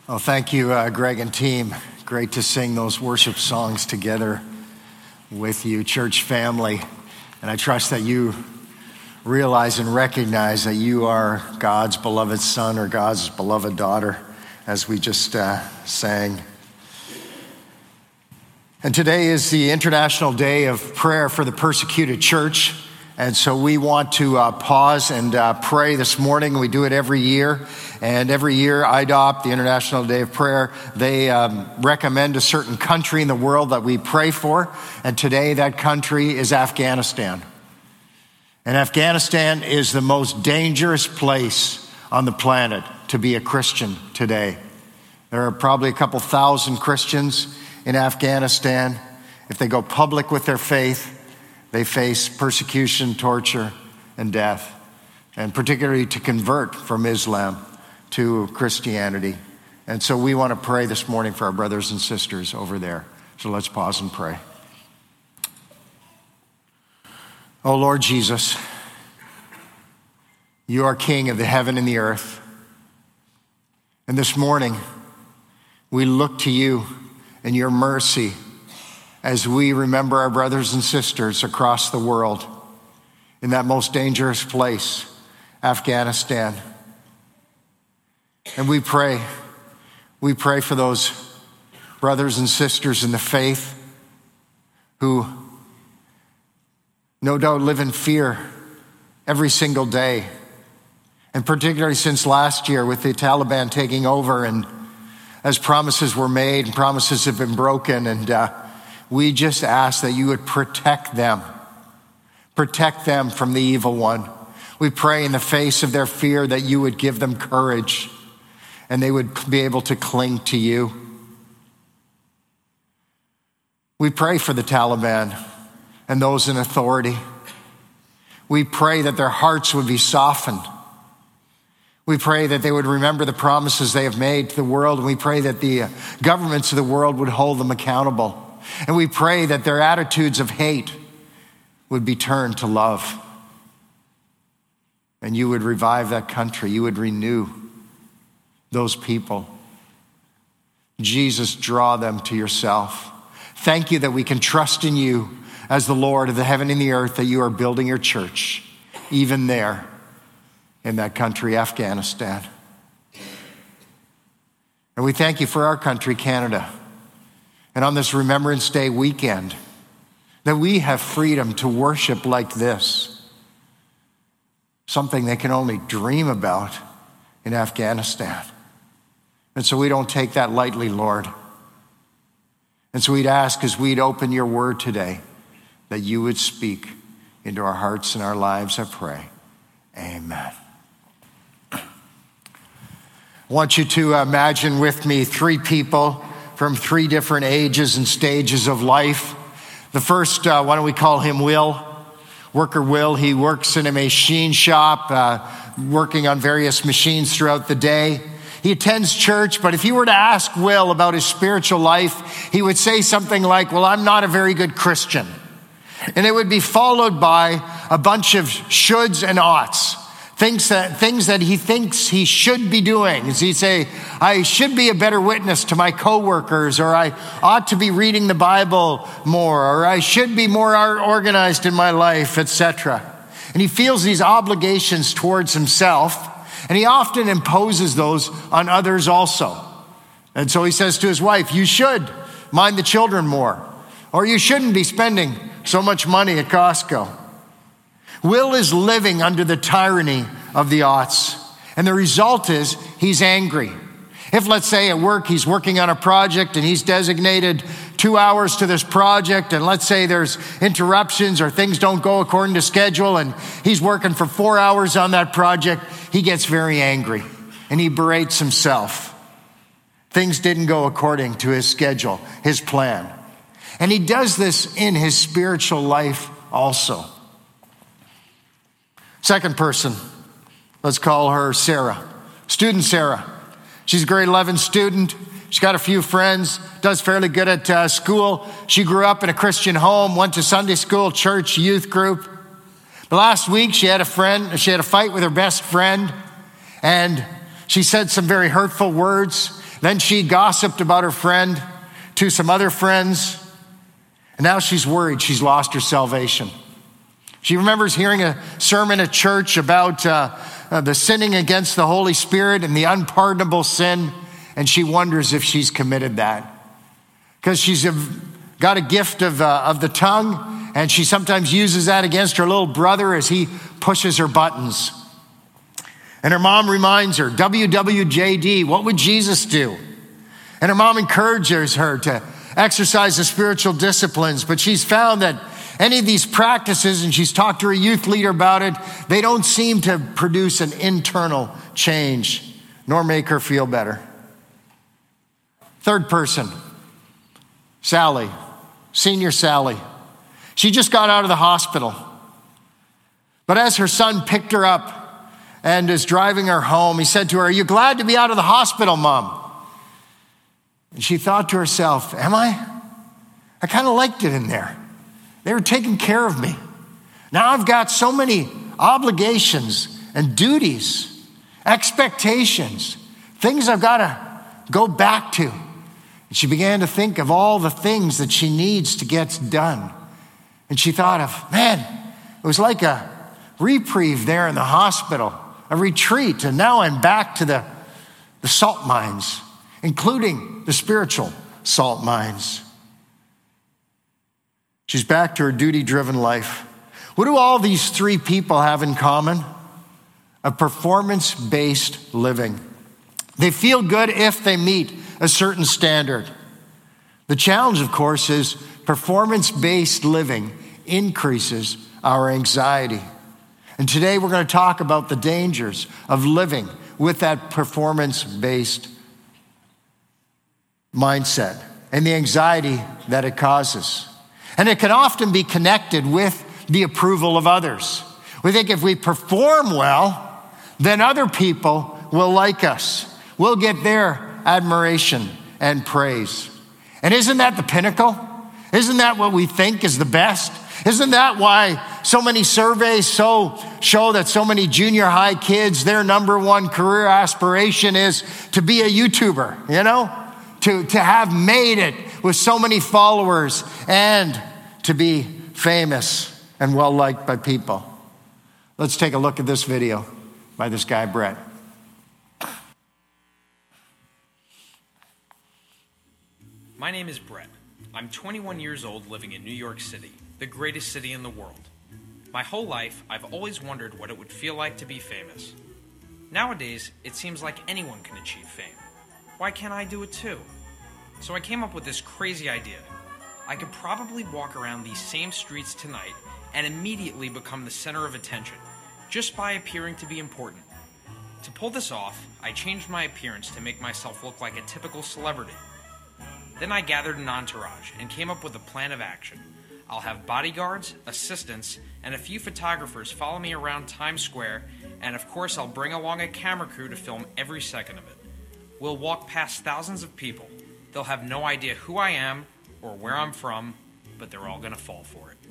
Well, thank you, Greg and team. Great to sing those worship songs together with you, church family. And I trust that you realize and recognize that you are God's beloved son or God's beloved daughter, as we just sang. And today is the International Day of Prayer for the Persecuted Church. And so we want to pause and pray this morning. We do it every year. And every year, IDOP, the International Day of Prayer, they recommend a certain country in the world that we pray for. And today, that country is Afghanistan. And Afghanistan is the most dangerous place on the planet to be a Christian today. There are probably a couple thousand Christians in Afghanistan. If they go public with their faith, they face persecution, torture, and death, and particularly to convert from Islam to Christianity. And so we want to pray this morning for our brothers and sisters over there. So let's pause and pray. Oh Lord Jesus, you are King of the heaven and the earth. And this morning, we look to you and your mercy as we remember our brothers and sisters across the world in that most dangerous place, Afghanistan. And we pray for those brothers and sisters in the faith who no doubt live in fear every single day. And particularly since last year with the Taliban taking over, and as promises were made and promises have been broken, and we just ask that you would protect them from the evil one. We pray in the face of their fear that you would give them courage and they would be able to cling to you. We pray for the Taliban and those in authority. We pray that their hearts would be softened. We pray that they would remember the promises they have made to the world, and we pray that the governments of the world would hold them accountable. And we pray that their attitudes of hate would be turned to love. And you would revive that country. You would renew those people. Jesus, draw them to yourself. Thank you that we can trust in you as the Lord of the heaven and the earth, that you are building your church, even there in that country, Afghanistan. And we thank you for our country, Canada. And on this Remembrance Day weekend, that we have freedom to worship like this, something they can only dream about in Afghanistan. And so we don't take that lightly, Lord. And so we'd ask, as we'd open your word today, that you would speak into our hearts and our lives, I pray. Amen. I want you to imagine with me three people from three different ages and stages of life. The first, why don't we call him Will? Worker Will. He works in a machine shop, working on various machines throughout the day. He attends church, but if you were to ask Will about his spiritual life, he would say something like, well, I'm not a very good Christian. And it would be followed by a bunch of shoulds and oughts. Things that he thinks he should be doing. He'd say, I should be a better witness to my coworkers, or I ought to be reading the Bible more, or I should be more organized in my life, etc. And he feels these obligations towards himself, and he often imposes those on others also. And so he says to his wife, you should mind the children more, or you shouldn't be spending so much money at Costco. Will is living under the tyranny of the oughts. And the result is he's angry. If, let's say, at work he's working on a project and he's designated 2 hours to this project, and let's say there's interruptions or things don't go according to schedule and he's working for 4 hours on that project, he gets very angry and he berates himself. Things didn't go according to his schedule, his plan. And he does this in his spiritual life also. Second person, let's call her Sarah. Student Sarah. She's a grade 11 student. She's got a few friends, does fairly good at school. She grew up in a Christian home, went to Sunday school, church, youth group. But last week she had a fight with her best friend, and she said some very hurtful words. Then she gossiped about her friend to some other friends. And now she's worried she's lost her salvation. She remembers hearing a sermon at church about the sinning against the Holy Spirit and the unpardonable sin. And she wonders if she's committed that. Because she's got a gift of the tongue. And she sometimes uses that against her little brother as he pushes her buttons. And her mom reminds her, WWJD, what would Jesus do? And her mom encourages her to exercise the spiritual disciplines, but she's found that any of these practices, and she's talked to her youth leader about it, they don't seem to produce an internal change, nor make her feel better. Third person, Sally, senior Sally. She just got out of the hospital. But as her son picked her up and is driving her home, he said to her, "Are you glad to be out of the hospital, Mom?" And she thought to herself, am I? I kind of liked it in there. They were taking care of me. Now I've got so many obligations and duties, expectations, things I've got to go back to. And she began to think of all the things that she needs to get done. And she thought of, man, it was like a reprieve there in the hospital, a retreat. And now I'm back to the salt mines, including the spiritual salt mines. She's back to her duty-driven life. What do all these three people have in common? A performance-based living. They feel good if they meet a certain standard. The challenge, of course, is performance-based living increases our anxiety. And today we're going to talk about the dangers of living with that performance-based mindset and the anxiety that it causes. And it can often be connected with the approval of others. We think if we perform well, then other people will like us. We'll get their admiration and praise. And isn't that the pinnacle? Isn't that what we think is the best? Isn't that why so many surveys show that so many junior high kids, their number one career aspiration is to be a YouTuber, you know? To have made it with so many followers and to be famous and well-liked by people. Let's take a look at this video by this guy, Brett. My name is Brett. I'm 21 years old living in New York City, the greatest city in the world. My whole life, I've always wondered what it would feel like to be famous. Nowadays, it seems like anyone can achieve fame. Why can't I do it too? So I came up with this crazy idea. I could probably walk around these same streets tonight and immediately become the center of attention, just by appearing to be important. To pull this off, I changed my appearance to make myself look like a typical celebrity. Then I gathered an entourage and came up with a plan of action. I'll have bodyguards, assistants, and a few photographers follow me around Times Square, and of course I'll bring along a camera crew to film every second of it. We'll walk past thousands of people. They'll have no idea who I am or where I'm from, but they're all gonna fall for it.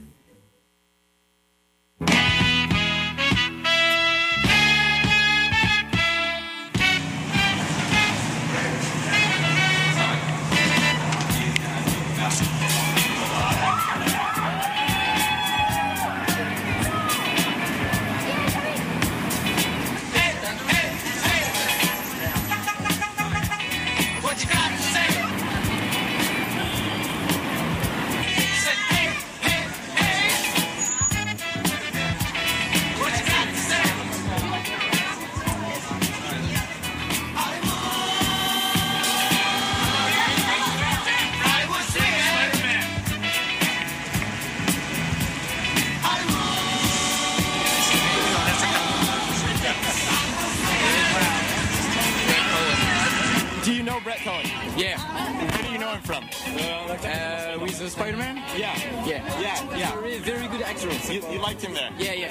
Brett Cohen. Yeah. Where do you know him from? With the Spider-Man? Yeah. Very, very good actor. You liked him there? Yeah.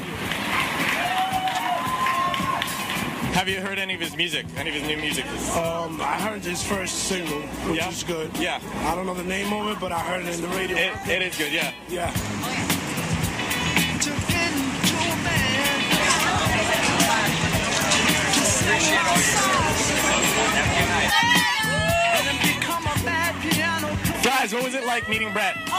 Have you heard any of his music? Any of his new music? I heard his first single, which is good. Yeah. I don't know the name of it, but I heard it in the radio. It is good, yeah. Yeah. Appreciate all your Guys, what was it like meeting Brett? I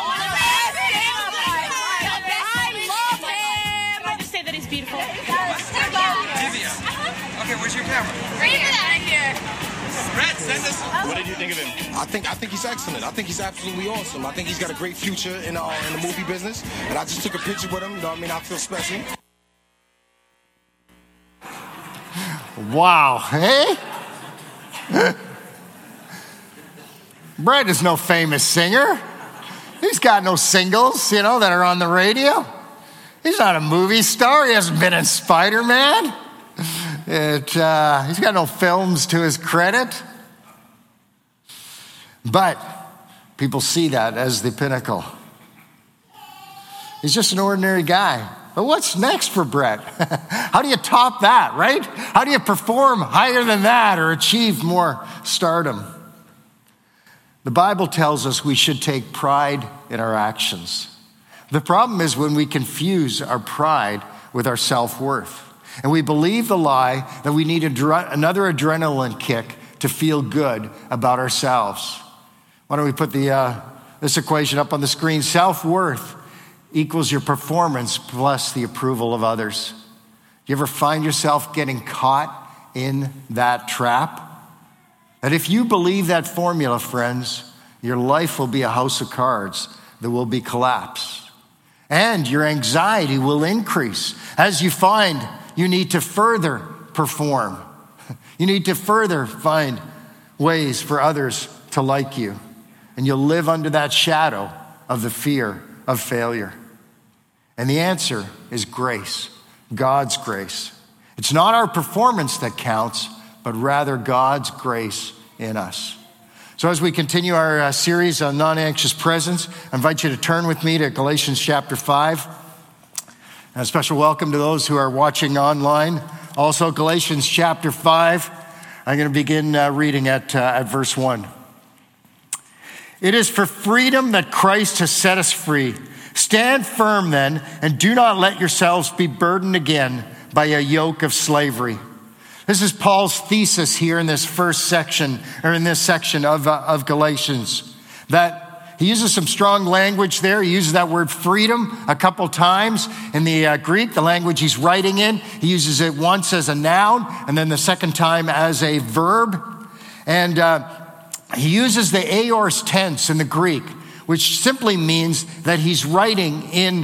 love him. Can I just say that he's beautiful? Divya. Okay, where's your camera? Right here. Brett, send us. What did you think of him? I think he's excellent. I think he's absolutely awesome. I think he's got a great future in the movie business. And I just took a picture with him. You know what I mean? I feel special. Wow, hey? Brett is no famous singer. He's got no singles, that are on the radio. He's not a movie star. He hasn't been in Spider-Man. He's got no films to his credit. But people see that as the pinnacle. He's just an ordinary guy. But what's next for Brett? How do you top that, right? How do you perform higher than that or achieve more stardom? The Bible tells us we should take pride in our actions. The problem is when we confuse our pride with our self-worth. And we believe the lie that we need another adrenaline kick to feel good about ourselves. Why don't we put this equation up on the screen? Self-worth equals your performance plus the approval of others. You ever find yourself getting caught in that trap? That if you believe that formula, friends, your life will be a house of cards that will be collapsed. And your anxiety will increase as you find you need to further perform. You need to further find ways for others to like you. And you'll live under that shadow of the fear of failure. And the answer is grace, God's grace. It's not our performance that counts, but rather God's grace in us. So as we continue our series on non-anxious presence, I invite you to turn with me to Galatians chapter 5. And a special welcome to those who are watching online. Also, Galatians chapter 5. I'm going to begin reading at verse 1. It is for freedom that Christ has set us free. Stand firm then, and do not let yourselves be burdened again by a yoke of slavery. This is Paul's thesis here in this first section, or in this section of Galatians, that he uses some strong language there. He uses that word freedom a couple times in the Greek, the language he's writing in. He uses it once as a noun, and then the second time as a verb. And he uses the aorist tense in the Greek, which simply means that he's writing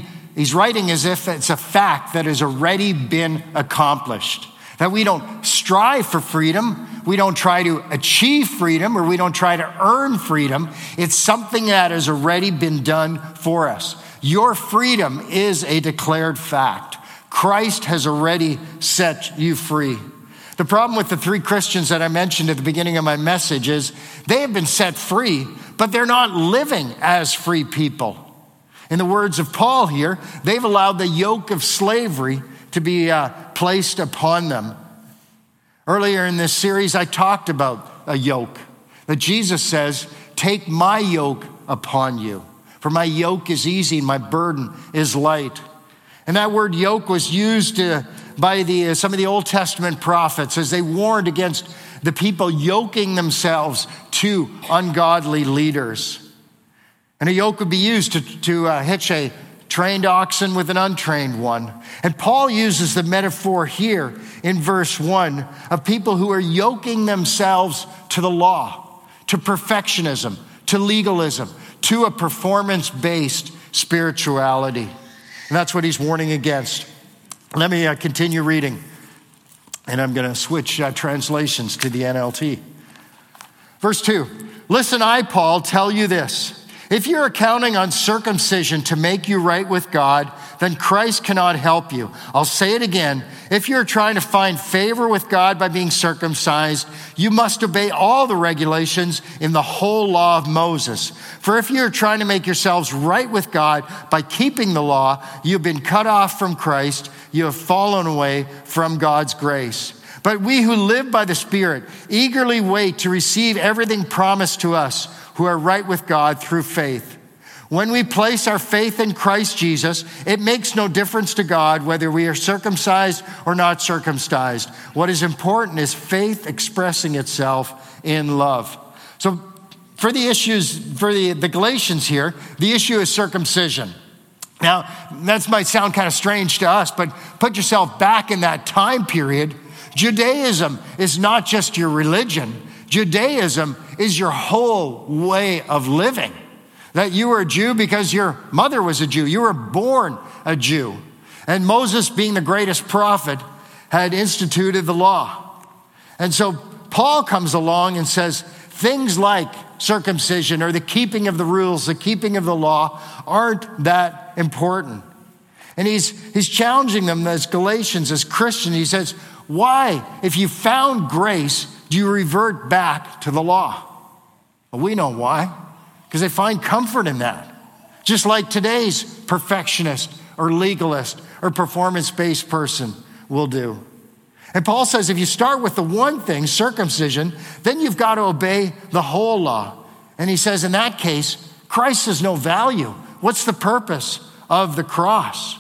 as if it's a fact that has already been accomplished. That we don't strive for freedom, we don't try to achieve freedom, or we don't try to earn freedom. It's something that has already been done for us. Your freedom is a declared fact. Christ has already set you free. The problem with the three Christians that I mentioned at the beginning of my message is they have been set free, but they're not living as free people. In the words of Paul here, they've allowed the yoke of slavery to be placed upon them. Earlier in this series, I talked about a yoke. That Jesus says, take my yoke upon you. For my yoke is easy and my burden is light. And that word yoke was used by some of the Old Testament prophets as they warned against the people yoking themselves to ungodly leaders. And a yoke would be used to hitch a trained oxen with an untrained one. And Paul uses the metaphor here in verse 1 of people who are yoking themselves to the law, to perfectionism, to legalism, to a performance-based spirituality. And that's what he's warning against. Let me continue reading. And I'm going to switch translations to the NLT. Verse 2, listen, I, Paul, tell you this. If you're counting on circumcision to make you right with God, then Christ cannot help you. I'll say it again. If you're trying to find favor with God by being circumcised, you must obey all the regulations in the whole law of Moses. For if you're trying to make yourselves right with God by keeping the law, you've been cut off from Christ. You have fallen away from God's grace. But we who live by the Spirit eagerly wait to receive everything promised to us who are right with God through faith. When we place our faith in Christ Jesus, it makes no difference to God whether we are circumcised or not circumcised. What is important is faith expressing itself in love. So for the Galatians here, the issue is circumcision. Now, that might sound kind of strange to us, but put yourself back in that time period. Judaism is not just your religion. Judaism is your whole way of living. That you were a Jew because your mother was a Jew. You were born a Jew. And Moses, being the greatest prophet, had instituted the law. And so Paul comes along and says things like circumcision or the keeping of the rules, the keeping of the law aren't that important. And he's challenging them as Galatians, as Christians. He says, why, if you found grace, do you revert back to the law? Well, we know why. Because they find comfort in that. Just like today's perfectionist or legalist or performance-based person will do. And Paul says if you start with the one thing, circumcision, then you've got to obey the whole law. And he says in that case, Christ has no value. What's the purpose of the cross?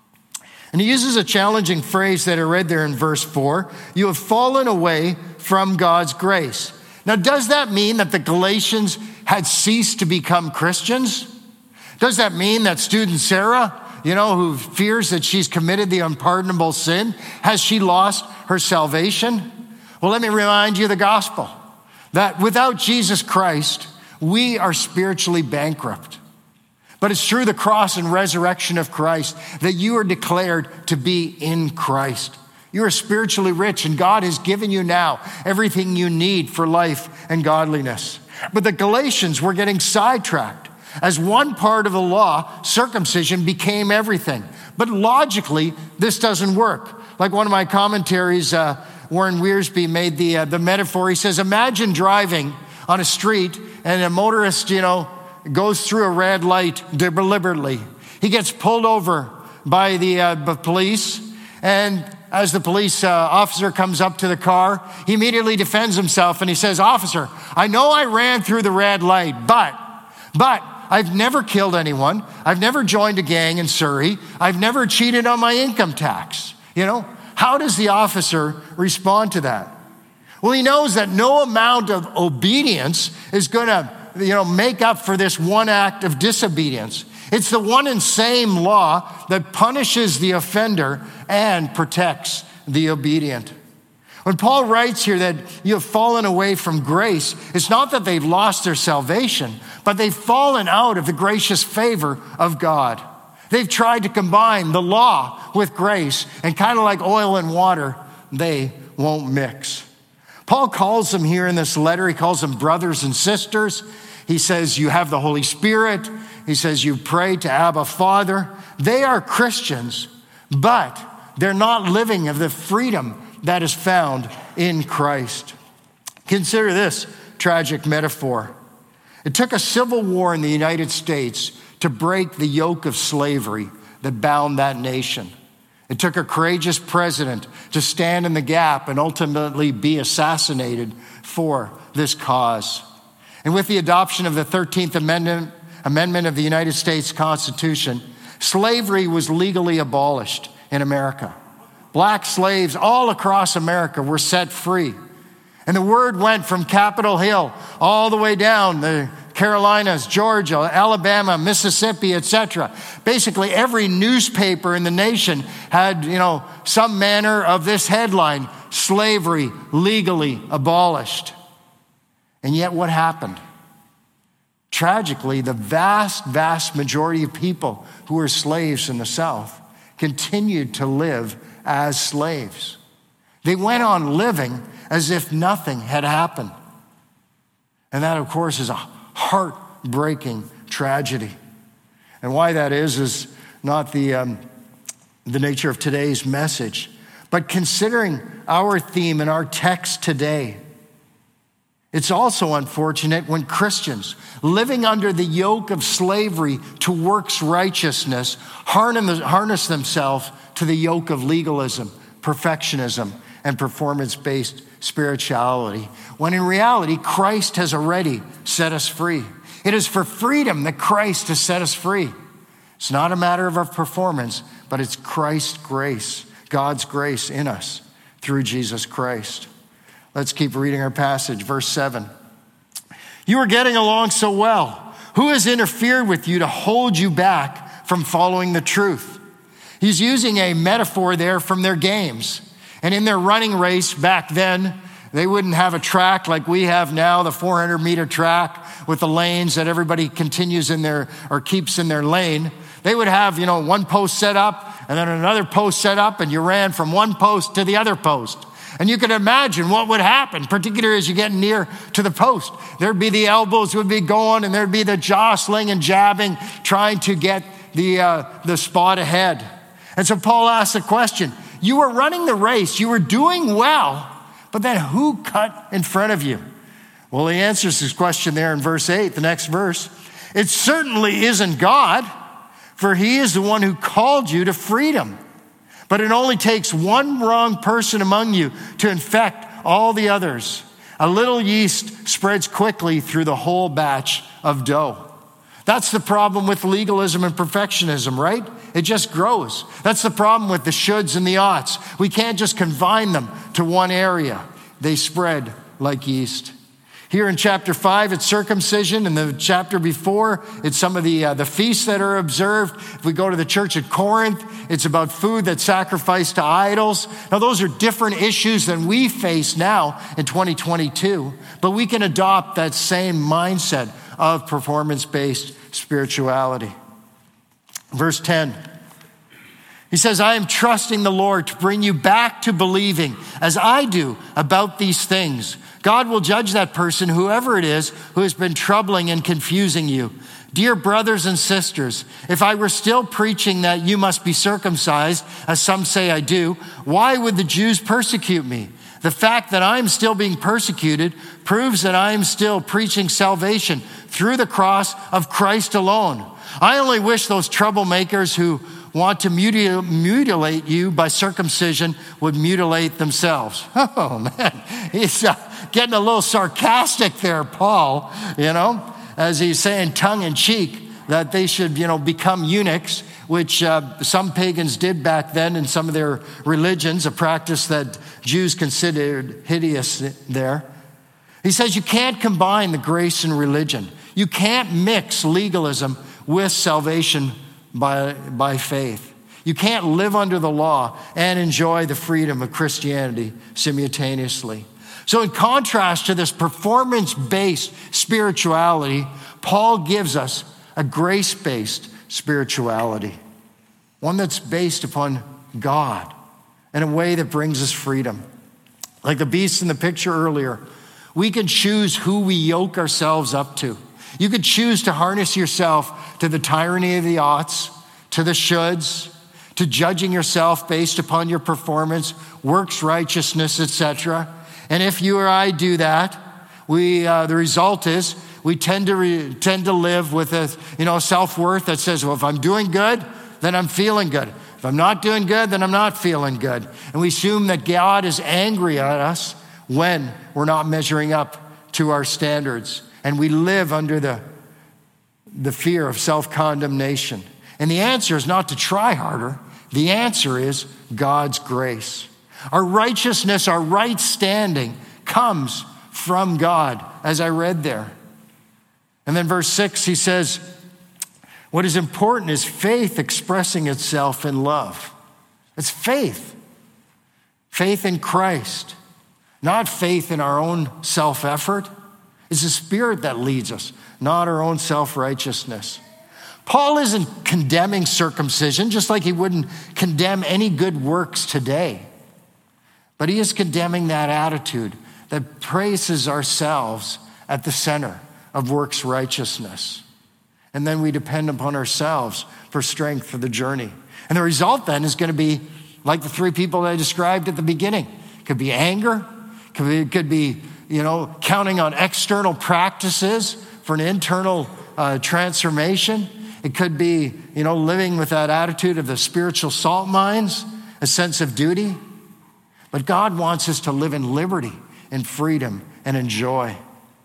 And he uses a challenging phrase that I read there in verse 4. You have fallen away from God's grace. Now, does that mean that the Galatians had ceased to become Christians? Does that mean that student Sarah, who fears that she's committed the unpardonable sin, has she lost her salvation? Well, let me remind you of the gospel, that without Jesus Christ, we are spiritually bankrupt. But it's through the cross and resurrection of Christ that you are declared to be in Christ. You are spiritually rich, and God has given you now everything you need for life and godliness. But the Galatians were getting sidetracked. As one part of the law, circumcision became everything. But logically, this doesn't work. Like one of my commentaries, Warren Wiersbe made the metaphor. He says, imagine driving on a street and a motorist, goes through a red light deliberately. He gets pulled over by the police, and as the police officer comes up to the car, he immediately defends himself and he says, officer, I know I ran through the red light, but I've never killed anyone. I've never joined a gang in Surrey. I've never cheated on my income tax. How does the officer respond to that? Well, he knows that no amount of obedience is going to, make up for this one act of disobedience. It's the one and same law that punishes the offender and protects the obedient. When Paul writes here that you have fallen away from grace, it's not that they've lost their salvation, but they've fallen out of the gracious favor of God. They've tried to combine the law with grace, and kind of like oil and water, they won't mix. Paul calls them here in this letter, he calls them brothers and sisters. He says you have the Holy Spirit. He says you pray to Abba Father. They are Christians, but they're not living of the freedom that is found in Christ. Consider this tragic metaphor. It took a civil war in the United States to break the yoke of slavery that bound that nation. It took a courageous president to stand in the gap and ultimately be assassinated for this cause. And with the adoption of the 13th Amendment of the United States Constitution, slavery was legally abolished in America. Black slaves all across America were set free. And the word went from Capitol Hill all the way down the Carolinas, Georgia, Alabama, Mississippi, etc. Basically, every newspaper in the nation had, some manner of this headline, slavery legally abolished. And yet what happened? Tragically, the vast majority of people who were slaves in the South continued to live as slaves. They went on living as if nothing had happened. And that, of course, is a heartbreaking tragedy. And why that is not the nature of today's message. But considering our theme and our text today, it's also unfortunate when Christians living under the yoke of slavery to works righteousness harness themselves to the yoke of legalism, perfectionism, and performance-based spirituality, when in reality, Christ has already set us free. It is for freedom that Christ has set us free. It's not a matter of our performance, but it's Christ's grace, God's grace in us through Jesus Christ. Let's keep reading our passage. Verse 7. You are getting along so well. Who has interfered with you to hold you back from following the truth? He's using a metaphor there from their games. And in their running race back then, they wouldn't have a track like we have now, the 400-meter track with the lanes that everybody continues in their, or keeps in their lane. They would have, one post set up and then another post set up, and you ran from one post to the other post. And you can imagine what would happen, particularly as you get near to the post. There'd be the elbows would be going, and there'd be the jostling and jabbing, trying to get the spot ahead. And so Paul asks the question, you were running the race, you were doing well, but then who cut in front of you? Well, he answers this question there in verse 8, the next verse. It certainly isn't God, for he is the one who called you to freedom. But it only takes one wrong person among you to infect all the others. A little yeast spreads quickly through the whole batch of dough. That's the problem with legalism and perfectionism, right? It just grows. That's the problem with the shoulds and the oughts. We can't just confine them to one area. They spread like yeast. Here in chapter 5, it's circumcision. In the chapter before, it's some of the feasts that are observed. If we go to the church at Corinth, it's about food that's sacrificed to idols. Now, those are different issues than we face now in 2022, but we can adopt that same mindset of performance-based spirituality. Verse 10, he says, I am trusting the Lord to bring you back to believing as I do about these things. God will judge that person, whoever it is, who has been troubling and confusing you. Dear brothers and sisters, if I were still preaching that you must be circumcised, as some say I do, why would the Jews persecute me? The fact that I'm still being persecuted proves that I'm still preaching salvation through the cross of Christ alone. I only wish those troublemakers who want to mutilate you by circumcision would mutilate themselves. Oh, man, he's getting a little sarcastic there, Paul, as he's saying tongue-in-cheek that they should, become eunuchs, which some pagans did back then in some of their religions, a practice that Jews considered hideous there. He says you can't combine the grace and religion. You can't mix legalism with salvation by faith. You can't live under the law and enjoy the freedom of Christianity simultaneously. So in contrast to this performance-based spirituality, Paul gives us a grace-based spirituality, one that's based upon God in a way that brings us freedom. Like the beast in the picture earlier, we can choose who we yoke ourselves up to. You could choose to harness yourself to the tyranny of the oughts, to the shoulds, to judging yourself based upon your performance, works righteousness, etc. And if you or I do that, the result is we tend to live with a self-worth that says, well, if I'm doing good, then I'm feeling good. If I'm not doing good, then I'm not feeling good. And we assume that God is angry at us when we're not measuring up to our standards. And we live under the fear of self-condemnation. And the answer is not to try harder. The answer is God's grace. Our righteousness, our right standing comes from God, as I read there. And then verse 6, he says, what is important is faith expressing itself in love. It's faith. Faith in Christ, not faith in our own self-effort. It's the Spirit that leads us, not our own self-righteousness. Paul isn't condemning circumcision, just like he wouldn't condemn any good works today. But he is condemning that attitude that places ourselves at the center of works righteousness. And then we depend upon ourselves for strength for the journey. And the result then is going to be like the three people that I described at the beginning. It could be anger, could be counting on external practices for an internal transformation. It could be, living with that attitude of the spiritual salt mines, a sense of duty. But God wants us to live in liberty and freedom and in joy.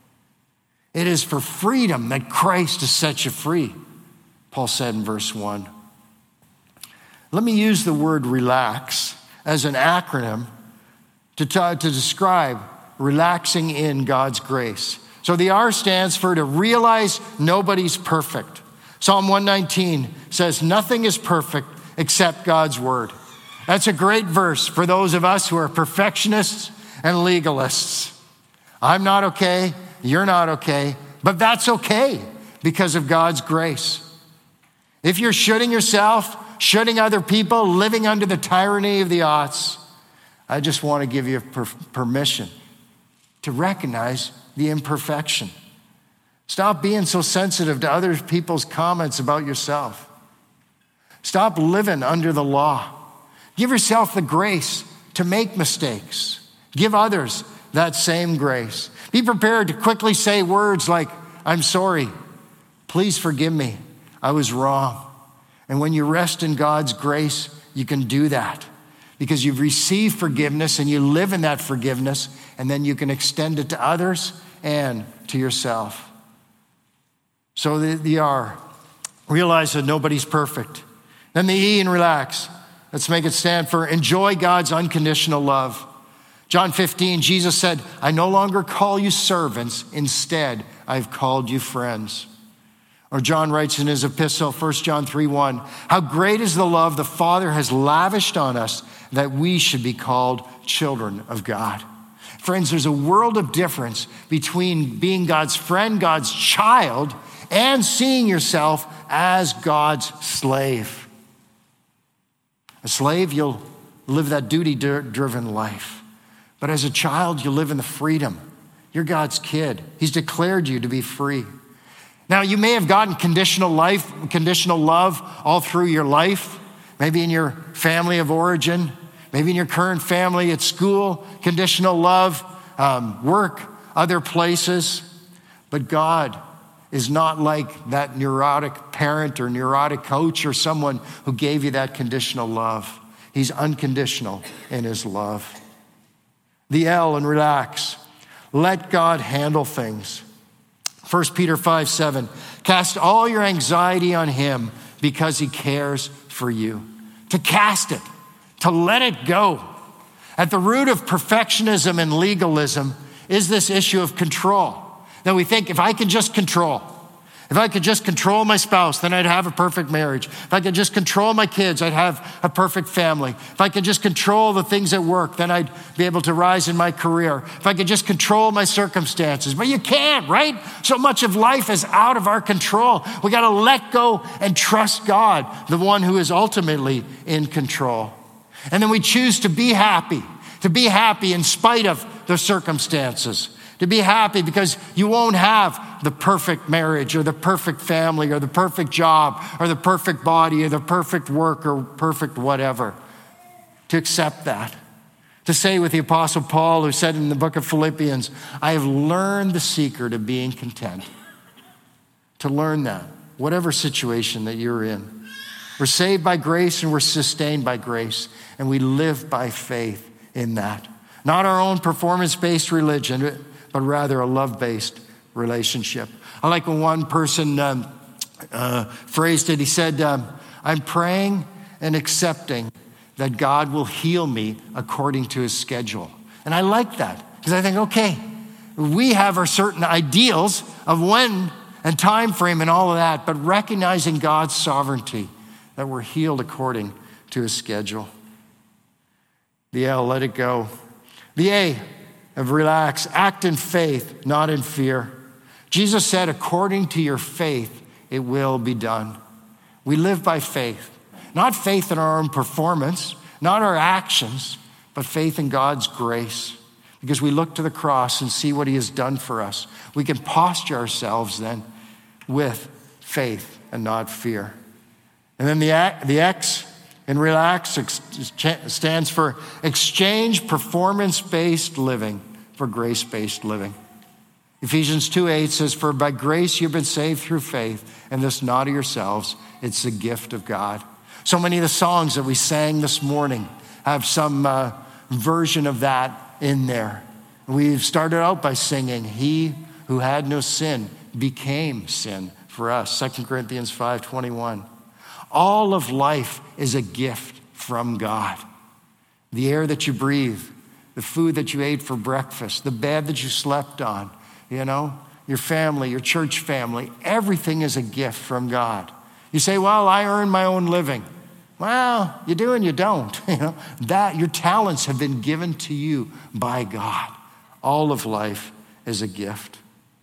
It is for freedom that Christ has set you free, Paul said in verse 1. Let me use the word relax as an acronym to describe relaxing in God's grace. So the R stands for to realize nobody's perfect. Psalm 119 says, nothing is perfect except God's word. That's a great verse for those of us who are perfectionists and legalists. I'm not okay, you're not okay, but that's okay because of God's grace. If you're shooting yourself, shooting other people, living under the tyranny of the odds, I just want to give you permission to recognize the imperfection. Stop being so sensitive to other people's comments about yourself. Stop living under the law. Give yourself the grace to make mistakes. Give others that same grace. Be prepared to quickly say words like, I'm sorry, please forgive me, I was wrong. And when you rest in God's grace, you can do that because you've received forgiveness and you live in that forgiveness, and then you can extend it to others and to yourself. So the R, realize that nobody's perfect. Then the E in relax. Let's make it stand for enjoy God's unconditional love. John 15, Jesus said, I no longer call you servants. Instead, I've called you friends. Or John writes in his epistle, 1 John 3:1, how great is the love the Father has lavished on us that we should be called children of God. Friends, there's a world of difference between being God's friend, God's child, and seeing yourself as God's slave. A slave, you'll live that duty-driven life. But as a child, you live in the freedom. You're God's kid. He's declared you to be free. Now, you may have gotten conditional love all through your life, maybe in your family of origin, maybe in your current family at school, conditional love, work, other places. But God is not like that neurotic parent or neurotic coach or someone who gave you that conditional love. He's unconditional in his love. The L in relax. Let God handle things. 1 Peter 5:7, cast all your anxiety on him because he cares for you. To cast it, to let it go. At the root of perfectionism and legalism is this issue of control. That we think if I could just control my spouse, then I'd have a perfect marriage. If I could just control my kids, I'd have a perfect family. If I could just control the things at work, then I'd be able to rise in my career. If I could just control my circumstances. But you can't, right? So much of life is out of our control. We got to let go and trust God, the one who is ultimately in control. And then we choose to be happy in spite of the circumstances. To be happy because you won't have the perfect marriage or the perfect family or the perfect job or the perfect body or the perfect work or perfect whatever. To accept that. To say with the Apostle Paul, who said in the book of Philippians, I have learned the secret of being content. To learn that, whatever situation that you're in. We're saved by grace and we're sustained by grace, and we live by faith in that. Not our own performance-based religion, but rather a love-based relationship. I like when one person phrased it. He said, I'm praying and accepting that God will heal me according to his schedule. And I like that because I think, okay, we have our certain ideals of when and time frame and all of that, but recognizing God's sovereignty, that we're healed according to his schedule. The L, let it go. The A, of relax, act in faith, not in fear. Jesus said, according to your faith, it will be done. We live by faith, not faith in our own performance, not our actions, but faith in God's grace. Because we look to the cross and see what he has done for us. We can posture ourselves then with faith and not fear. And then the X in relax stands for exchange performance-based living for grace-based living. Ephesians 2:8 says, for by grace you've been saved through faith, and this not of yourselves, it's a gift of God. So many of the songs that we sang this morning have some version of that in there. We've started out by singing, he who had no sin became sin for us, 2 Corinthians 5:21. All of life is a gift from God. The air that you breathe, the food that you ate for breakfast, the bed that you slept on, your family, your church family. Everything is a gift from God. You say, well, I earn my own living. Well, you do and you don't. That your talents have been given to you by God. All of life is a gift.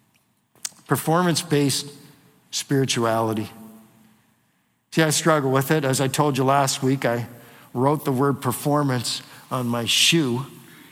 Performance-based spirituality. See, I struggle with it. As I told you last week, I wrote the word performance on my shoe.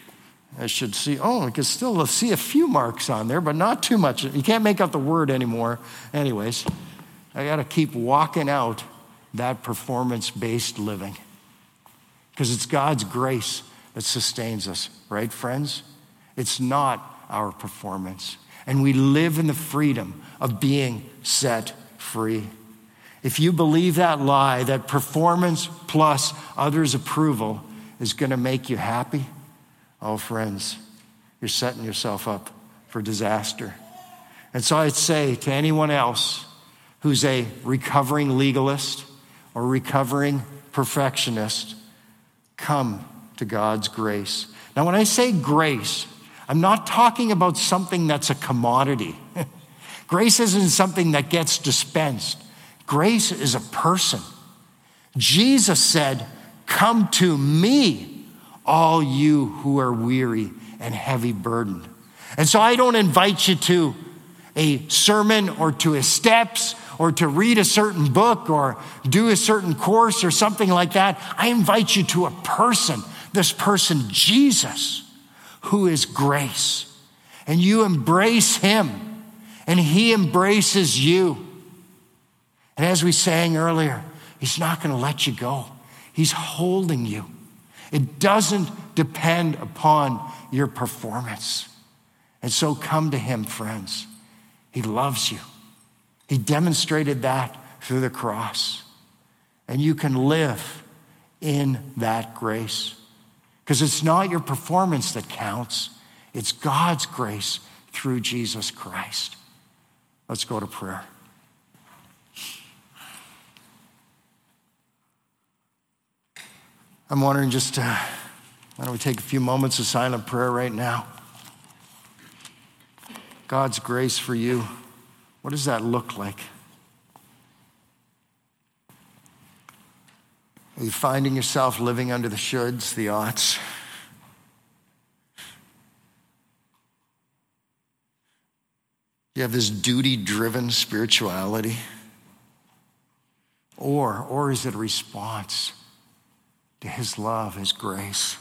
I should see, I can still see a few marks on there, but not too much. You can't make out the word anymore. Anyways, I got to keep walking out that performance-based living because it's God's grace that sustains us, right, friends? It's not our performance. And we live in the freedom of being set free. If you believe that lie, that performance plus others' approval is going to make you happy, oh, friends, you're setting yourself up for disaster. And so I'd say to anyone else who's a recovering legalist or recovering perfectionist, come to God's grace. Now, when I say grace, I'm not talking about something that's a commodity. Grace isn't something that gets dispensed. Grace is a person. Jesus said, come to me, all you who are weary and heavy burdened. And so I don't invite you to a sermon or to a steps or to read a certain book or do a certain course or something like that. I invite you to a person, this person, Jesus, who is grace. And you embrace him and he embraces you. And as we sang earlier, he's not going to let you go. He's holding you. It doesn't depend upon your performance. And so come to him, friends. He loves you. He demonstrated that through the cross. And you can live in that grace. Because it's not your performance that counts. It's God's grace through Jesus Christ. Let's go to prayer. I'm wondering just, why don't we take a few moments of silent prayer right now? God's grace for you. What does that look like? Are you finding yourself living under the shoulds, the oughts? You have this duty-driven spirituality? Or is it a response to his love, his grace?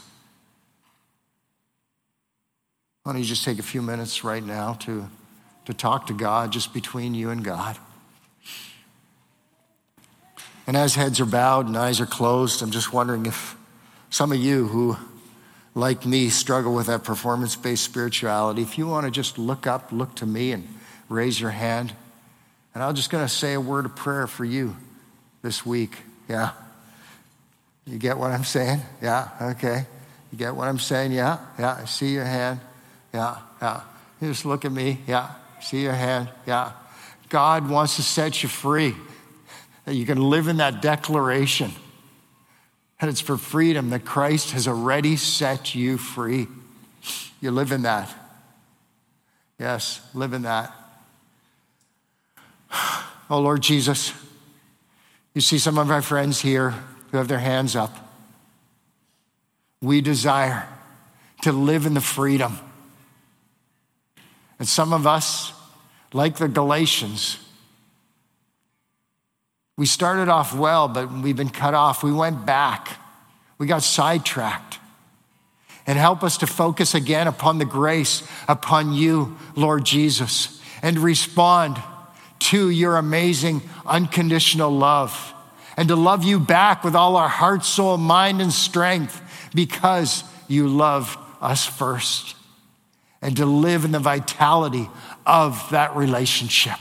Why don't you just take a few minutes right now to talk to God, just between you and God. And as heads are bowed and eyes are closed, I'm just wondering if some of you who, like me, struggle with that performance-based spirituality, if you want to just look up, look to me and raise your hand. And I'm just going to say a word of prayer for you this week. Yeah. You get what I'm saying? Yeah, okay. You get what I'm saying? Yeah, I see your hand. Yeah. You just look at me. Yeah. See your hand? Yeah. God wants to set you free. That you can live in that declaration. And it's for freedom that Christ has already set you free. You live in that. Yes, live in that. Oh, Lord Jesus, you see some of our friends here who have their hands up. We desire to live in the freedom. And some of us, like the Galatians, we started off well, but we've been cut off. We went back. We got sidetracked. And help us to focus again upon the grace upon you, Lord Jesus, and respond to your amazing unconditional love, and to love you back with all our heart, soul, mind, and strength because you loved us first, and to live in the vitality of that relationship.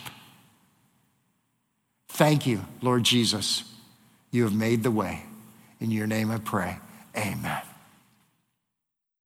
Thank you, Lord Jesus. You have made the way. In your name I pray, amen.